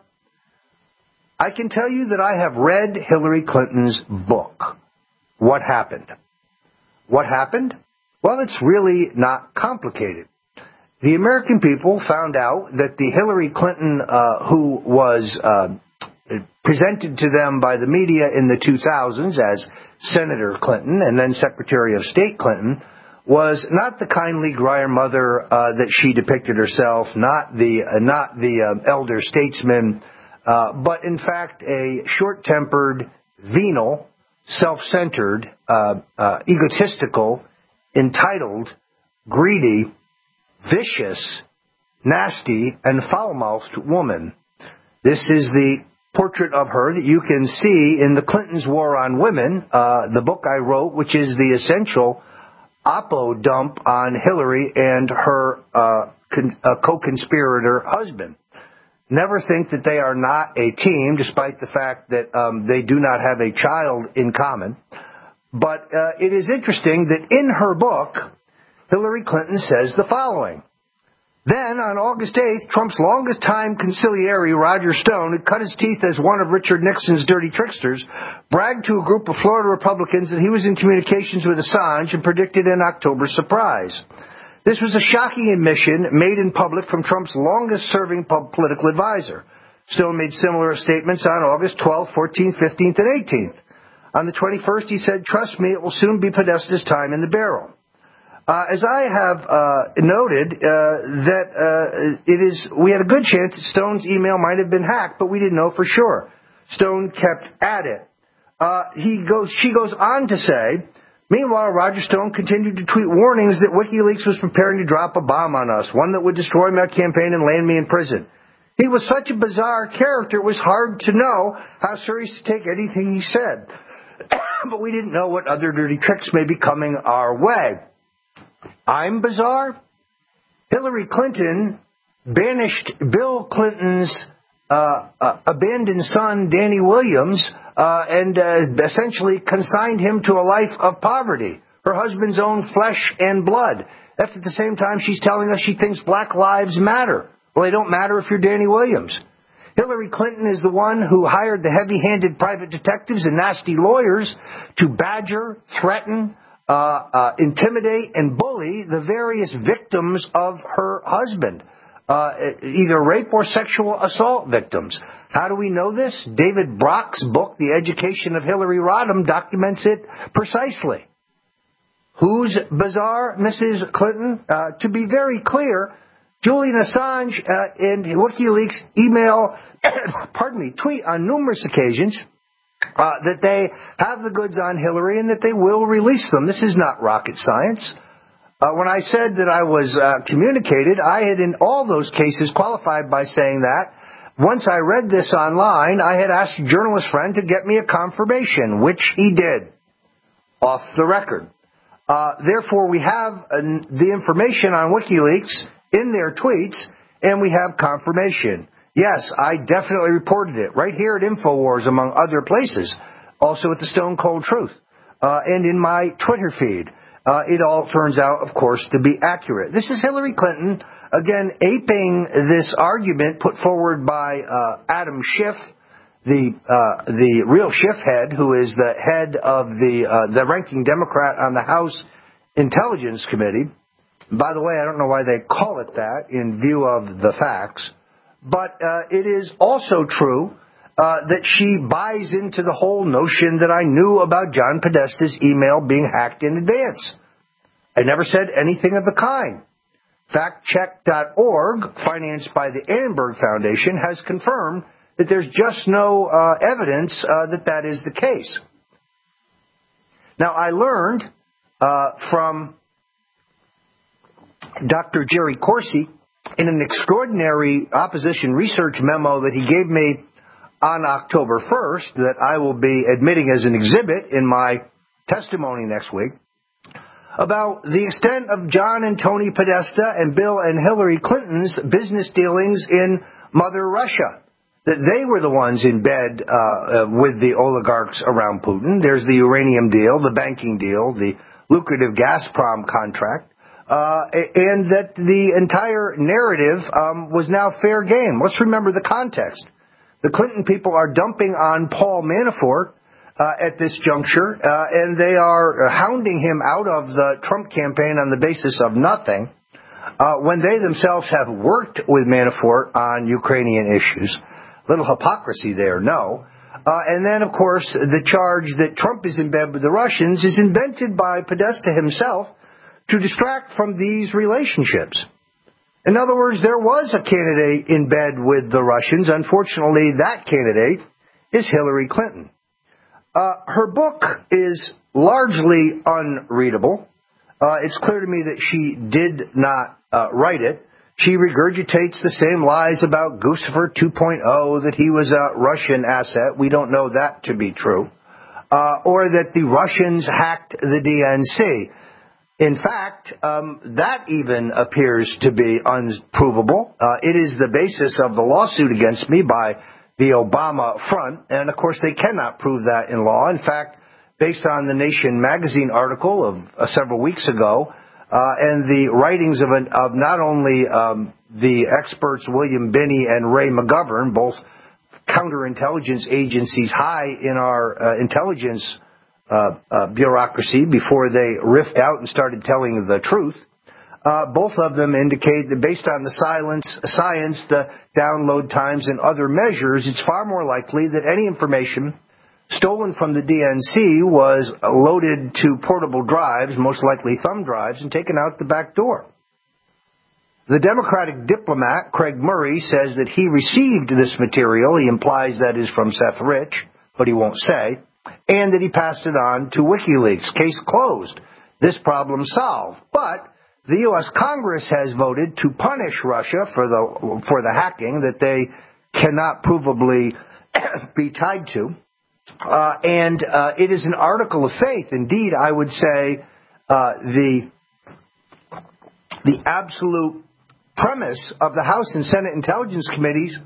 I can tell you that I have read Hillary Clinton's book, What Happened? What happened? Well, it's really not complicated. The American people found out that the Hillary Clinton uh, who was uh, presented to them by the media in the two thousands as Senator Clinton and then Secretary of State Clinton was not the kindly grandmother uh, that she depicted herself, not the uh, not the uh, elder statesman, uh, but in fact a short-tempered, venal, self-centered, uh, uh, egotistical, entitled, greedy, vicious, nasty, and foul-mouthed woman. This is the portrait of her that you can see in the Clintons' War on Women, uh, the book I wrote, which is the essential oppo dump on Hillary and her uh, con- uh, co-conspirator husband. Never think that they are not a team, despite the fact that um, they do not have a child in common. But uh, it is interesting that in her book, Hillary Clinton says the following. Then, on August eighth, Trump's longest-time conciliary, Roger Stone, who cut his teeth as one of Richard Nixon's dirty tricksters, bragged to a group of Florida Republicans that he was in communications with Assange and predicted an October surprise. This was a shocking admission made in public from Trump's longest-serving political advisor. Stone made similar statements on August twelfth, fourteenth, fifteenth, and eighteenth. On the twenty-first, he said, "Trust me, it will soon be Podesta's time in the barrel." Uh, as I have uh, noted, uh, that uh, it is, we had a good chance that Stone's email might have been hacked, but we didn't know for sure. Stone kept at it. Uh, he goes, she goes on to say, meanwhile, Roger Stone continued to tweet warnings that WikiLeaks was preparing to drop a bomb on us, one that would destroy my campaign and land me in prison. He was such a bizarre character, it was hard to know how serious to take anything he said. But we didn't know what other dirty tricks may be coming our way. I'm bizarre? Hillary Clinton banished Bill Clinton's uh, uh, abandoned son, Danny Williams, uh, and uh, essentially consigned him to a life of poverty, her husband's own flesh and blood. That's at the same time she's telling us she thinks black lives matter. Well, they don't matter if you're Danny Williams. Hillary Clinton is the one who hired the heavy-handed private detectives and nasty lawyers to badger, threaten, Uh, uh, intimidate and bully the various victims of her husband, uh, either rape or sexual assault victims. How do we know this? David Brock's book, The Education of Hillary Rodham, documents it precisely. Who's bizarre? Missus Clinton? Uh, to be very clear, Julian Assange uh, and WikiLeaks email, pardon me, tweet on numerous occasions Uh, that they have the goods on Hillary and that they will release them. This is not rocket science. Uh, when I said that I was uh, communicated, I had in all those cases qualified by saying that once I read this online, I had asked a journalist friend to get me a confirmation, which he did, off the record. Uh, therefore, we have uh, the information on WikiLeaks in their tweets, and we have confirmation. Yes, I definitely reported it right here at InfoWars, among other places, also at the Stone Cold Truth, uh, and in my Twitter feed. Uh, it all turns out, of course, to be accurate. This is Hillary Clinton, again, aping this argument put forward by uh, Adam Schiff, the uh, the real Schiff head, who is the head of the uh, the ranking Democrat on the House Intelligence Committee. By the way, I don't know why they call it that in view of the facts. But uh, it is also true uh, that she buys into the whole notion that I knew about John Podesta's email being hacked in advance. I never said anything of the kind. fact check dot org, financed by the Annenberg Foundation, has confirmed that there's just no uh, evidence uh, that that is the case. Now, I learned uh, from Doctor Jerry Corsi, in an extraordinary opposition research memo that he gave me on October first, that I will be admitting as an exhibit in my testimony next week, about the extent of John and Tony Podesta and Bill and Hillary Clinton's business dealings in Mother Russia. That they were the ones in bed uh, uh, with the oligarchs around Putin. There's the uranium deal, the banking deal, the lucrative Gazprom contract. Uh, and that the entire narrative um, was now fair game. Let's remember the context. The Clinton people are dumping on Paul Manafort uh, at this juncture, uh, and they are hounding him out of the Trump campaign on the basis of nothing, uh, when they themselves have worked with Manafort on Ukrainian issues. Little hypocrisy there, no. Uh, and then, of course, the charge that Trump is in bed with the Russians is invented by Podesta himself to distract from these relationships. In other words, there was a candidate in bed with the Russians. Unfortunately, that candidate is Hillary Clinton. Uh, her book is largely unreadable. Uh, it's clear to me that she did not uh, write it. She regurgitates the same lies about Guccifer two point oh, that he was a Russian asset. We don't know that to be true. Uh, or that the Russians hacked the D N C. In fact, um, that even appears to be unprovable. Uh, it is the basis of the lawsuit against me by the Obama front, and of course they cannot prove that in law. In fact, based on the Nation magazine article of uh, several weeks ago, uh, and the writings of, an, of not only um, the experts William Binney and Ray McGovern, both counterintelligence agencies high in our uh, intelligence uh, uh, bureaucracy before they riffed out and started telling the truth, uh, both of them indicate that based on the silence, science, the download times, and other measures, it's far more likely that any information stolen from the D N C was loaded to portable drives, most likely thumb drives, and taken out the back door. The Democratic diplomat, Craig Murray, says that he received this material. He implies that is from Seth Rich, but he won't say, and that he passed it on to WikiLeaks. Case closed. This problem solved. But the U S Congress has voted to punish Russia for the for the hacking that they cannot provably be tied to. Uh, and uh, it is an article of faith. Indeed, I would say uh, the the absolute premise of the House and Senate Intelligence Committees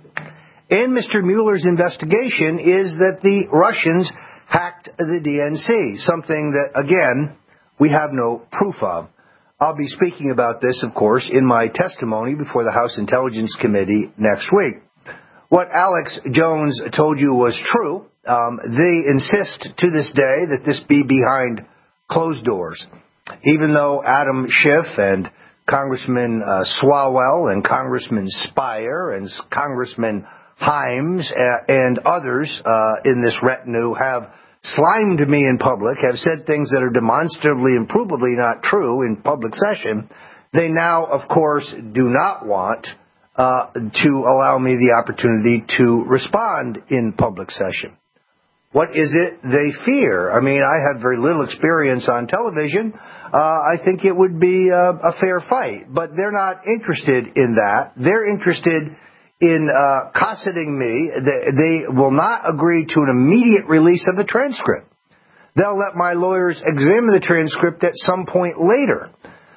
in Mister Mueller's investigation is that the Russians hacked the D N C, something that, again, we have no proof of. I'll be speaking about this, of course, in my testimony before the House Intelligence Committee next week. What Alex Jones told you was true. Um, they insist to this day that this be behind closed doors, even though Adam Schiff and Congressman uh, Swalwell and Congressman Spire and Congressman Himes uh, and others uh, in this retinue have slimed me in public, have said things that are demonstrably and provably not true in public session. They now, of course, do not want uh, to allow me the opportunity to respond in public session. What is it they fear? I mean, I have very little experience on television. Uh, I think it would be a, a fair fight, but they're not interested in that. They're interested in uh, cosseting me. They, they will not agree to an immediate release of the transcript. They'll let my lawyers examine the transcript at some point later.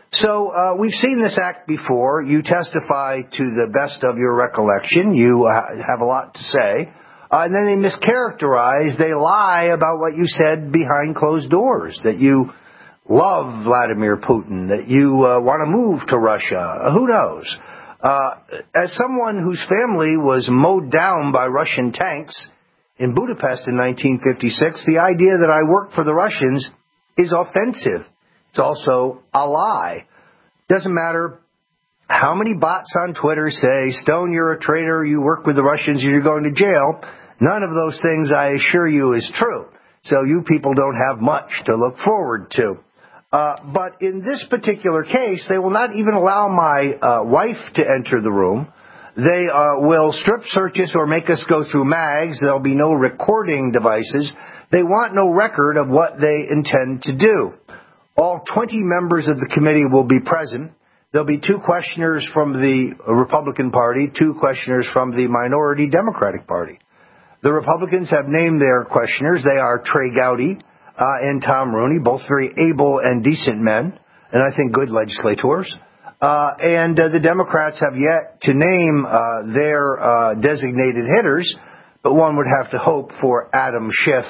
So uh, we've seen this act before. You testify to the best of your recollection. You uh, have a lot to say. Uh, and then they mischaracterize, they lie about what you said behind closed doors, that you love Vladimir Putin, that you uh, want to move to Russia. Who knows? Uh, as someone whose family was mowed down by Russian tanks in Budapest in nineteen fifty-six, the idea that I work for the Russians is offensive. It's also a lie. Doesn't matter how many bots on Twitter say, Stone, you're a traitor, you work with the Russians, you're going to jail. None of those things, I assure you, is true. So you people don't have much to look forward to. Uh, but in this particular case, they will not even allow my uh, wife to enter the room. They uh, will strip search us or make us go through mags. There'll be no recording devices. They want no record of what they intend to do. All twenty members of the committee will be present. There'll be two questioners from the Republican Party, two questioners from the minority Democratic Party. The Republicans have named their questioners. They are Trey Gowdy uh, and Tom Rooney, both very able and decent men, and I think good legislators. Uh, and uh, the Democrats have yet to name uh, their uh, designated hitters, but one would have to hope for Adam Schiff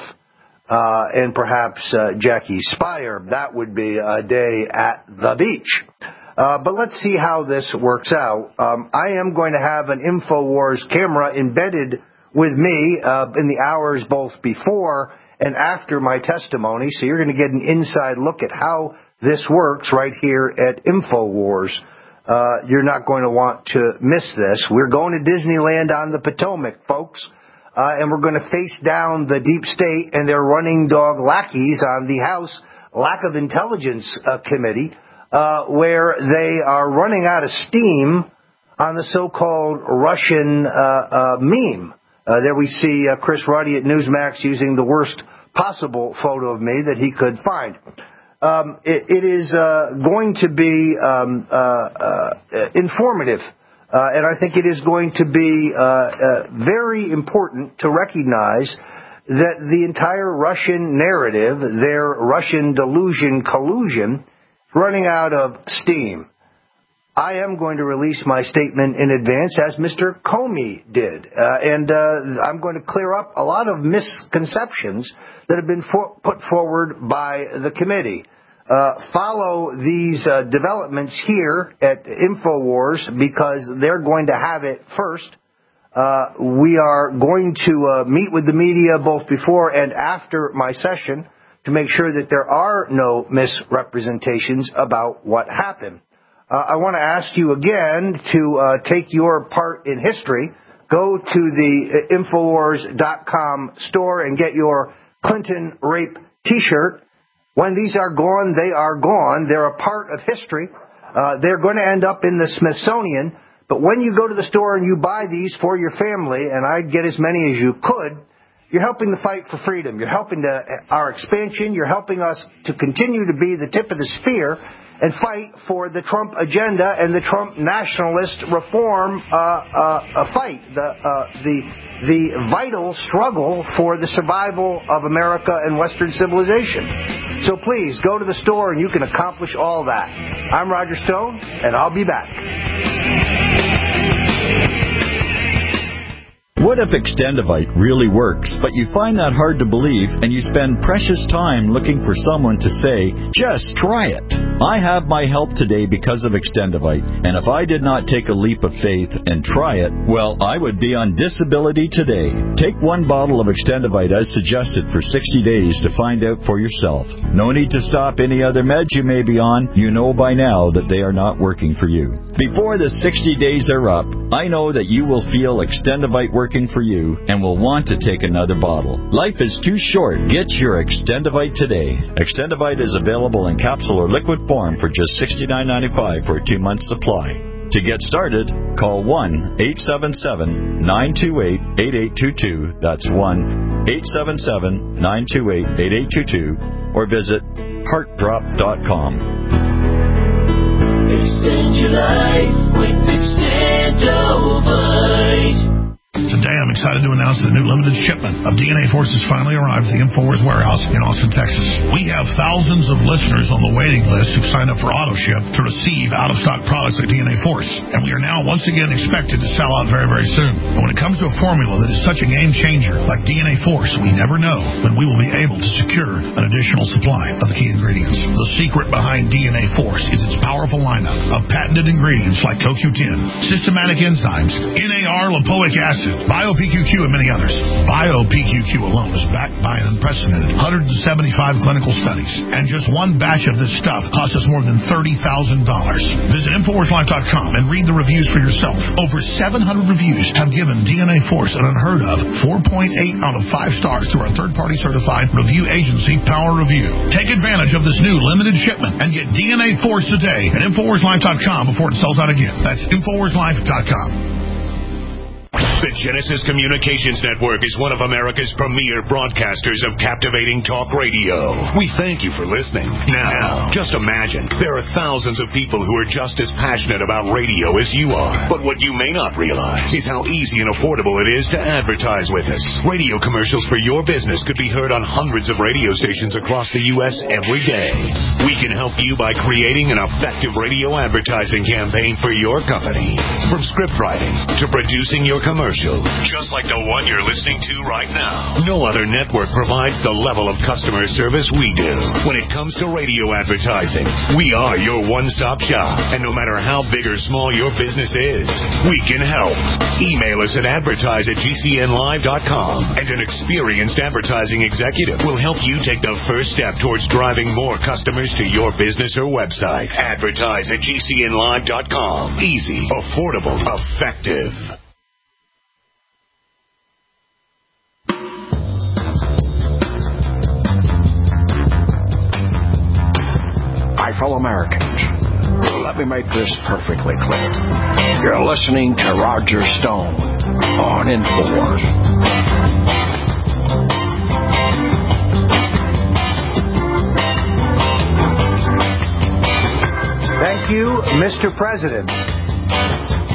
uh, and perhaps uh, Jackie Spire. That would be a day at the beach. Uh, but let's see how this works out. Um, I am going to have an InfoWars camera embedded with me uh, in the hours both before and after my testimony, so you're going to get an inside look at how this works right here at InfoWars. Uh, you're not going to want to miss this. We're going to Disneyland on the Potomac, folks, uh, and we're going to face down the deep state and their running dog lackeys on the House Lack of Intelligence uh, Committee, uh, where they are running out of steam on the so-called Russian uh, uh, meme. Uh, there we see uh, Chris Ruddy at Newsmax using the worst possible photo of me that he could find. Um, it, it is uh, going to be um, uh, uh, informative, uh, and I think it is going to be uh, uh, very important to recognize that the entire Russian narrative, their Russian delusion collusion, running out of steam. I am going to release my statement in advance, as Mister Comey did. Uh, and uh, I'm going to clear up a lot of misconceptions that have been for- put forward by the committee. Uh, follow these uh, developments here at InfoWars because they're going to have it first. Uh, we are going to uh, meet with the media both before and after my session to make sure that there are no misrepresentations about what happened. Uh, I want to ask you again to uh, take your part in history. Go to the Infowars dot com store and get your Clinton rape T-shirt. When these are gone, they are gone. They're a part of history. Uh, they're going to end up in the Smithsonian. But when you go to the store and you buy these for your family, and I'd get as many as you could, you're helping the fight for freedom. You're helping the, our expansion. You're helping us to continue to be the tip of the spear and fight for the Trump agenda and the Trump nationalist reform uh, uh, fight, the, uh, the, the vital struggle for the survival of America and Western civilization. So please, go to the store and you can accomplish all that. I'm Roger Stone, and I'll be back. What if Extendivite really works, but you find that hard to believe and you spend precious time looking for someone to say, just try it? I have my help today because of Extendivite, and if I did not take a leap of faith and try it, well, I would be on disability today. Take one bottle of Extendivite as suggested for sixty days to find out for yourself. No need to stop any other meds you may be on. You know by now that they are not working for you. Before the sixty days are up, I know that you will feel Extendivite working for you and will want to take another bottle. Life is too short. Get your Extendivite today. Extendivite is available in capsule or liquid form for just sixty-nine ninety-five for a two-month supply. To get started, call one eight seven seven, nine two eight, eight eight two two. That's one eight seven seven, nine two eight, eight eight two two, or visit heart drop dot com. Extend your life with Extendivite. Today, I'm excited to announce that a new limited shipment of D N A Force has finally arrived at the InfoWars warehouse in Austin, Texas. We have thousands of listeners on the waiting list who've signed up for AutoShip to receive out-of-stock products like D N A Force, and we are now once again expected to sell out very, very soon. And when it comes to a formula that is such a game changer like D N A Force, we never know when we will be able to secure an additional supply of the key ingredients. The secret behind D N A Force is its powerful lineup of patented ingredients like Co Q ten, systematic enzymes, N A R lipoic acid, Bio-P Q Q, and many others. Bio-P Q Q alone is backed by an unprecedented one hundred seventy-five clinical studies, and just one batch of this stuff cost us more than thirty thousand dollars. Visit Infowars Life dot com and read the reviews for yourself. Over seven hundred reviews have given D N A Force an unheard of four point eight out of five stars through our third-party certified review agency, Power Review. Take advantage of this new limited shipment and get D N A Force today at Infowars Life dot com before it sells out again. That's Infowars Life dot com. The Genesis Communications Network is one of America's premier broadcasters of captivating talk radio. We thank you for listening. Now, just imagine, there are thousands of people who are just as passionate about radio as you are. But what you may not realize is how easy and affordable it is to advertise with us. Radio commercials for your business could be heard on hundreds of radio stations across the U S every day. We can help you by creating an effective radio advertising campaign for your company. From script writing to producing your commercial, just like the one you're listening to right now. No other network provides the level of customer service we do. When it comes to radio advertising, we are your one-stop shop. And no matter how big or small your business is, we can help. Email us at advertise at G C N live dot com, and an experienced advertising executive will help you take the first step towards driving more customers to your business or website. Advertise at G C N live dot com. Easy, affordable, effective. My fellow Americans, let me make this perfectly clear. You're listening to Roger Stone on InfoWars. Thank you, Mister President.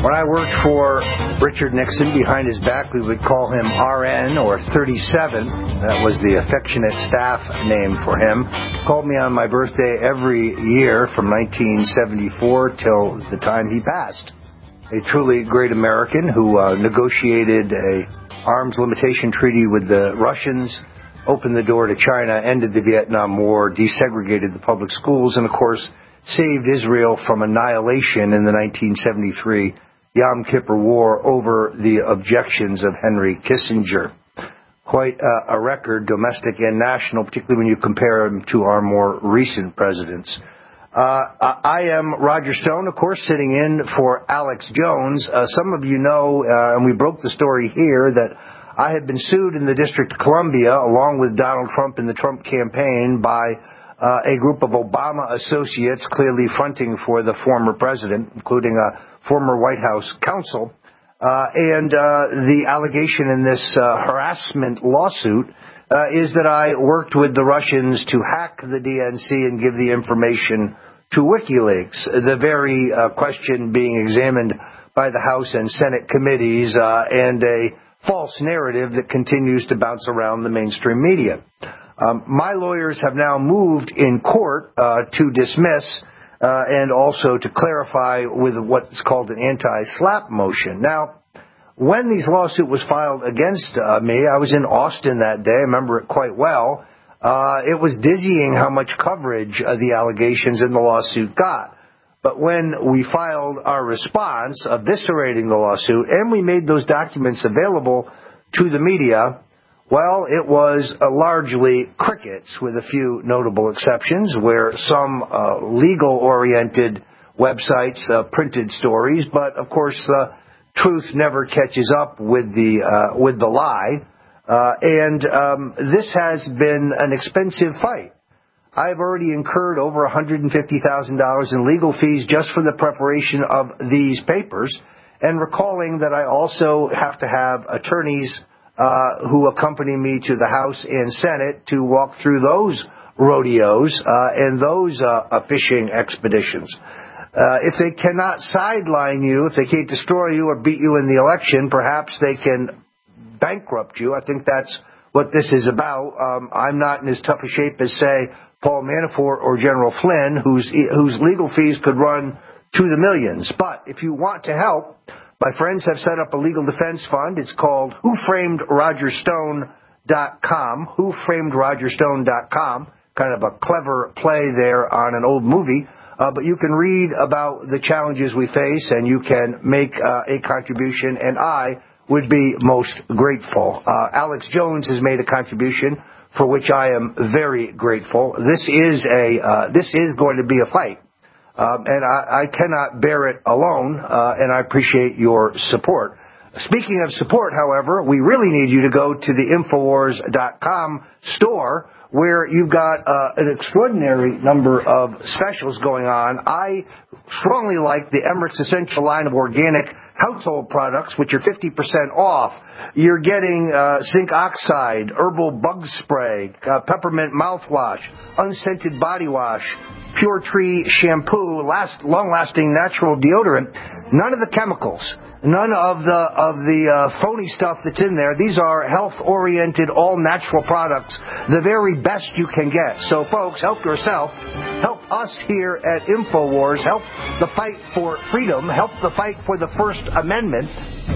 When I worked for Richard Nixon, behind his back we would call him R N or thirty-seven. That was the affectionate staff name for him. Called me on my birthday every year from nineteen seventy-four till the time he passed. A truly great American who uh, negotiated a arms limitation treaty with the Russians, opened the door to China, ended the Vietnam War, desegregated the public schools, and of course saved Israel from annihilation in the nineteen seventy-three Yom Kippur War over the objections of Henry Kissinger. Quite uh, a record, domestic and national, particularly when you compare him to our more recent presidents. Uh, I am Roger Stone, of course, sitting in for Alex Jones. Uh, some of you know, uh, and we broke the story here, that I had been sued in the District of Columbia, along with Donald Trump in the Trump campaign, by uh, a group of Obama associates clearly fronting for the former president, including a former White House counsel. Uh, and uh, the allegation in this uh, harassment lawsuit uh, is that I worked with the Russians to hack the D N C and give the information to WikiLeaks, the very uh, question being examined by the House and Senate committees, uh, and a false narrative that continues to bounce around the mainstream media. Um, my lawyers have now moved in court uh, to dismiss uh, and also to clarify with what's called an anti-SLAPP motion. Now, when these lawsuit was filed against uh, me, I was in Austin that day. I remember it quite well. Uh, it was dizzying how much coverage uh, the allegations in the lawsuit got. But when we filed our response eviscerating the lawsuit and we made those documents available to the media, well, it was uh, largely crickets, with a few notable exceptions where some uh, legal-oriented websites uh, printed stories. But, of course, uh, truth never catches up with the uh, with the lie. Uh, and um, this has been an expensive fight. I've already incurred over one hundred fifty thousand dollars in legal fees just for the preparation of these papers, and recalling that I also have to have attorneys uh, who accompany me to the House and Senate to walk through those rodeos uh, and those uh, fishing expeditions. Uh, if they cannot sideline you, if they can't destroy you or beat you in the election, perhaps they can bankrupt you. I think that's what this is about. Um, I'm not in as tough a shape as, say, Paul Manafort or General Flynn, whose whose legal fees could run to the millions. But if you want to help, my friends have set up a legal defense fund. It's called Who Framed Roger Stone dot com, Who Framed Roger Stone dot com, kind of a clever play there on an old movie. Uh, but you can read about the challenges we face, and you can make uh, a contribution, and I would be most grateful. Uh, Alex Jones has made a contribution for which I am very grateful. This is a uh, this is going to be a fight, um, and I, I cannot bear it alone. Uh, and I appreciate your support. Speaking of support, however, we really need you to go to the Infowars dot com store, where you've got uh, an extraordinary number of specials going on. I strongly like the Emirates Essential line of organic household products, which are fifty percent off. You're getting uh, zinc oxide, herbal bug spray, uh, peppermint mouthwash, unscented body wash, Pure Tree shampoo, last, long-lasting natural deodorant. None of the chemicals, none of the of the uh, phony stuff that's in there. These are health-oriented, all-natural products, the very best you can get. So, folks, help yourself. Help us here at InfoWars. Help the fight for freedom. Help the fight for the First Amendment.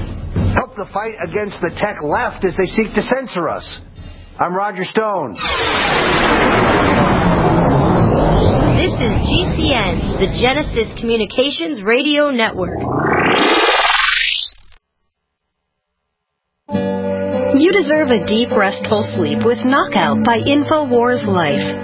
Help the fight against the tech left as they seek to censor us. I'm Roger Stone. This is G C N, the Genesis Communications Radio Network. You deserve a deep, restful sleep with Knockout by InfoWars Life.